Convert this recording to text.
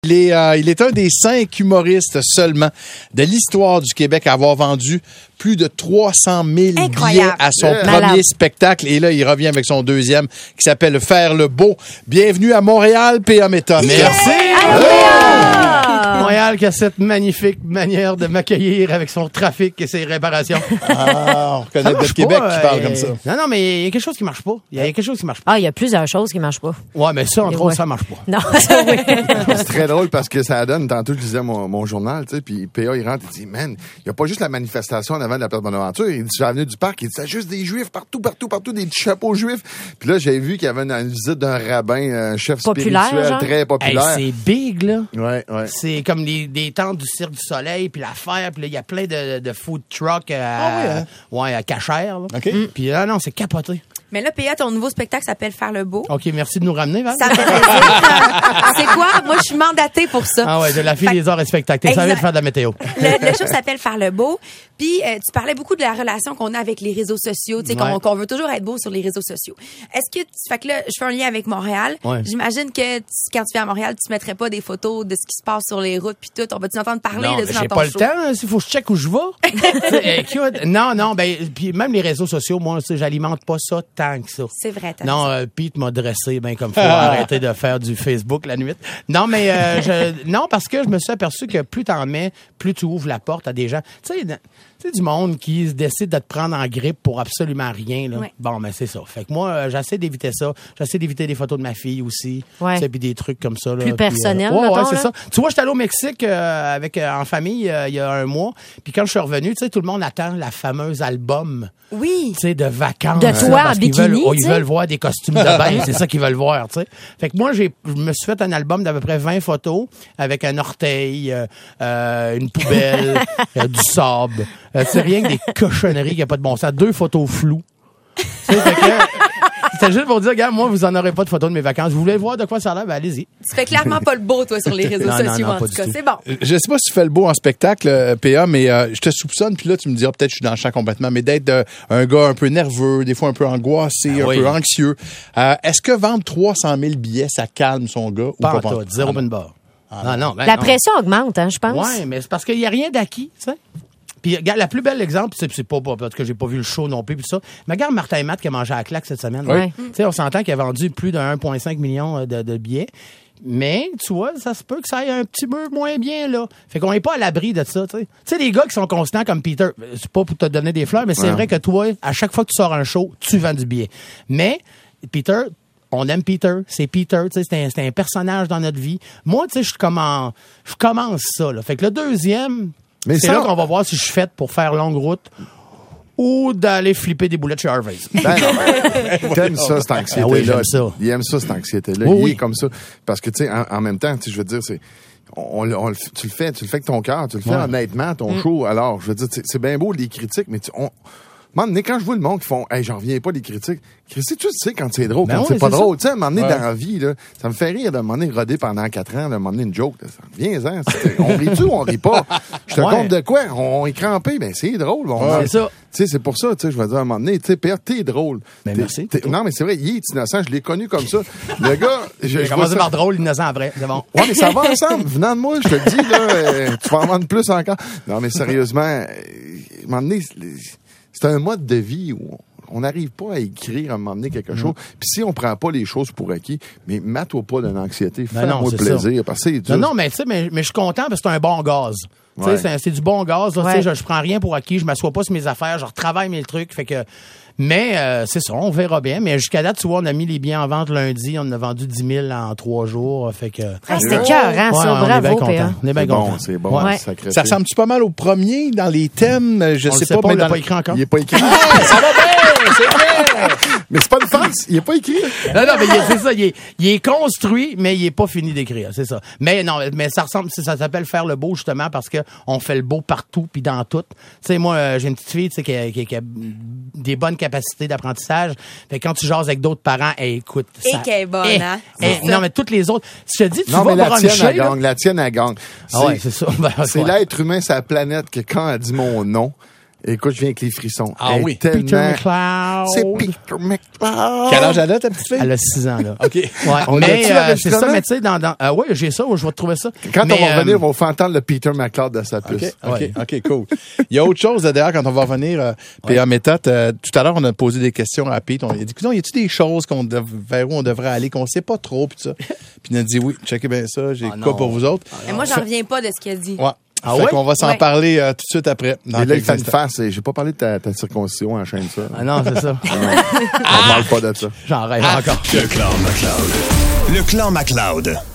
Il est un des 5 humoristes seulement de l'histoire du Québec à avoir vendu plus de 300 000 billets à son premier spectacle. Et là, il revient avec son deuxième qui s'appelle Faire le beau. Bienvenue à Montréal, P.A. Méthode. Merci! Montréal qui a cette magnifique manière de m'accueillir avec son trafic et ses réparations. Ah, on reconnaît de Québec qui parle comme ça. Non, mais il y a quelque chose qui marche pas. Il y a quelque chose qui marche pas. Ah, il y a plusieurs choses qui marchent pas. Ouais, mais ça, entre autres, ça marche pas. Non, ça, oui. C'est très drôle parce que ça donne, tantôt je lisais mon journal, tu sais, puis PA, il rentre, il dit, man, il n'y a pas juste la manifestation en avant de la Place Bonaventure, il dit, sur l'avenue du Parc, il dit, c'est juste des Juifs partout, des petits chapeaux juifs. Puis là, j'avais vu qu'il y avait une visite d'un rabbin, un chef populaire, spirituel genre? très populaire. Hey, c'est big, là. Ouais. C'est comme des tentes du Cirque du Soleil, puis l'affaire, puis là, il y a plein de food trucks à Cachère, là. OK. Puis là, non, c'est capoté. Mais là, PA, ton nouveau spectacle s'appelle Faire le beau. OK, merci de nous ramener, Val. Ça me fait plaisir. C'est quoi? Moi, je suis mandatée pour ça. Ah ouais, de la fille des arts et spectacles. T'es servi de faire de la météo. Le show s'appelle Faire le beau. Puis, tu parlais beaucoup de la relation qu'on a avec les réseaux sociaux, tu sais, qu'on veut toujours être beau sur les réseaux sociaux. Est-ce que fait que là, je fais un lien avec Montréal. Ouais. J'imagine que quand tu viens à Montréal, tu mettrais pas des photos de ce qui se passe sur les routes puis tout. On va-tu entendre parler Non, de ça dans j'ai ton pas show? le temps. S'il faut que je check où je vais. Non, ben, puis même les réseaux sociaux, moi, j'alimente pas ça tant que ça. C'est vrai, t'as Non, raison. Pete m'a dressé bien comme faut. Arrêter de faire du Facebook la nuit. Non, mais non, parce que je me suis aperçu que plus t'en mets, plus tu ouvres la porte à des gens. Tu sais, du monde qui se décide de te prendre en grippe pour absolument rien. Là. Ouais. Bon, ben c'est ça. Fait que moi, j'essaie d'éviter ça. J'essaie d'éviter des photos de ma fille aussi. Ouais. Tu sais, puis des trucs comme ça. Là, Plus personnel, ouais, mettons, c'est là. ça. Tu vois, j'étais allé au Mexique en famille il y a un mois. Puis quand je suis revenu, tu sais, tout le monde attend la fameuse album. Oui. Tu sais, de vacances. De toi parce en qu'ils bikini, ils tu sais. veulent voir des costumes de bain. C'est ça qu'ils veulent voir, tu sais. Fait que moi, je me suis fait un album d'à peu près 20 photos avec un orteil, une poubelle, du sable. C'est rien que des cochonneries qui n'a pas de bon sens. 2 photos floues. Tu sais, fait que c'était juste pour dire, regarde, moi, vous en aurez pas de photos de mes vacances. Vous voulez voir de quoi ça a l'air? Ben, allez-y. Tu fais clairement pas le beau, toi, sur les réseaux Non, sociaux, non, en pas tout du cas. tout. C'est bon. Je sais pas si tu fais le beau en spectacle, PA, mais je te soupçonne, puis là, tu me diras, peut-être que je suis dans le champ complètement, mais d'être un gars un peu nerveux, des fois un peu angoissé, un peu anxieux. Est-ce que vendre 300 000 billets, ça calme son gars? Pas ou en pas? tout. Zéro open bar. Non, ben La non. pression augmente, hein, je pense. Ouais, mais c'est parce qu'il n'y a rien d'acquis, tu sais. Puis, regarde, la plus belle exemple, c'est pas parce que j'ai pas vu le show non plus, puis ça. Mais regarde Martin et Matt qui a mangé à la claque cette semaine. Oui. Tu sais, on s'entend qu'il a vendu plus de 1,5 million de billets. Mais, tu vois, ça se peut que ça aille un petit peu moins bien, là. Fait qu'on est pas à l'abri de ça, tu sais. Tu sais, les gars qui sont constants comme Peter, c'est pas pour te donner des fleurs, mais c'est vrai que toi, à chaque fois que tu sors un show, tu vends du billet. Mais, Peter, on aime Peter, c'est Peter, tu sais, c'est un personnage dans notre vie. Moi, tu sais, je commence ça, là. Fait que le deuxième, Mais c'est ça, là qu'on va voir si je suis faite pour faire longue route ou d'aller flipper des boulettes chez Harvey's. T'aimes ça, cette anxiété-là. Ah oui, j'aime ça. Il aime ça, cette anxiété-là. Oui, Il oui. est comme ça. Parce que, tu sais, en même temps, tu sais, je veux dire, c'est... tu le fais avec ton cœur, tu le fais honnêtement, ton show. Alors, je veux dire, c'est bien beau les critiques, mais quand je vois le monde qui font, hey, j'en reviens pas des critiques. Christy, tu sais quand c'est drôle, Ben quand oui, c'est pas c'est drôle. Tu sais, à un moment donné, Ouais. dans la vie, là, ça me fait rire de un moment donné roder pendant 4 ans, de un moment donné une joke. Là, ça revient, on rit-tu ou on rit pas? Je te Ouais. compte de quoi? On est crampé, ben c'est drôle. C'est ça. Tu sais, c'est pour ça, tu sais, je vais dire à un moment donné, tu sais, Pierre, t'es drôle. Ben, merci. Non, mais c'est vrai, il est innocent, je l'ai connu comme ça. Le gars, je vois Commencer ça. par drôle, innocent après. C'est bon. Ouais, mais ça va ensemble. Venant de moi, je te le dis, là, tu vas en vendre plus encore. Non, mais sérieusement, à un moment donné, c'est un mode de vie où on n'arrive pas à écrire à un moment donné quelque chose. Puis si on prend pas les choses pour acquis, mais mets-toi pas d'une anxiété. Ben non, Fais-moi c'est plaisir. Parce que c'est dur. Non, mais tu sais, mais je suis content parce que c'est un bon gaz. Tu sais, Ouais. c'est du bon gaz. Là, Ouais. tu sais, je prends rien pour acquis, je m'assois pas sur mes affaires, je retravaille mes trucs. Fait que, mais c'est ça, on verra bien. Mais jusqu'à date, tu vois, on a mis les biens en vente lundi, on en a vendu 10 000 en 3 jours. Fait que. Ah, c'était cœur, hein, ça. on est bien Bravo, content. PA. On est bien C'est bon, content. c'est bon. Ouais. Sacré Ça fille. ressemble-tu pas mal au premier dans les thèmes? Je On sais le sait pas, mais on l'a dans pas écrit encore. Il est pas écrit. Ça va bien, c'est vrai! Mais c'est pas une farce. Il est pas écrit. Non, mais c'est ça, il est construit, mais il est pas fini d'écrire, c'est ça. Mais non, mais ça s'appelle faire le beau, justement, parce que on fait le beau partout puis dans tout. Tu sais, moi, j'ai une petite fille, tu sais, qui a des bonnes capacités d'apprentissage. Fait que quand tu jases avec d'autres parents, écoute, Et qu'elle est bonne, hein? non, mais toutes les autres, je te dis, tu Non, vas mais la tienne, bruncher, elle là. gagne. La tienne, elle gagne. Ah ouais, c'est ça. Ben, C'est ouais. l'être humain, c'est la planète que quand elle dit mon nom, Écoute, je viens avec les frissons. Ah oui. Peter Tellement... McLeod. C'est Peter McLeod. Quel âge elle a, ta petite fille? Elle a 6 ans, là. OK. Ouais, On mais a-tu c'est ça, l'enregistrement? mais tu sais, oui, j'ai ça, je vais te trouver ça. Quand Mais, on va revenir, on va faire entendre le Peter McLeod de sa puce. OK, cool. Il y a autre chose, d'ailleurs, quand on va revenir, PA Méthode, tout à l'heure, on a posé des questions à Pete. On a dit, écoute, y a-t-il des choses vers où on devrait aller, qu'on sait pas trop, puis ça? Puis il a dit, oui, checkez bien ça, j'ai quoi pour vous autres? Mais moi, j'en reviens pas de ce qu'il a dit. Ouais. Ah fait ouais? qu'on va s'en Ouais. parler tout de suite après. Et là, il fait une face. J'ai pas parlé de ta circoncision, enchaîne ça. Ah non, c'est ça. On parle pas de ça. J'en rêve encore. Le clan McLeod. Le clan McLeod.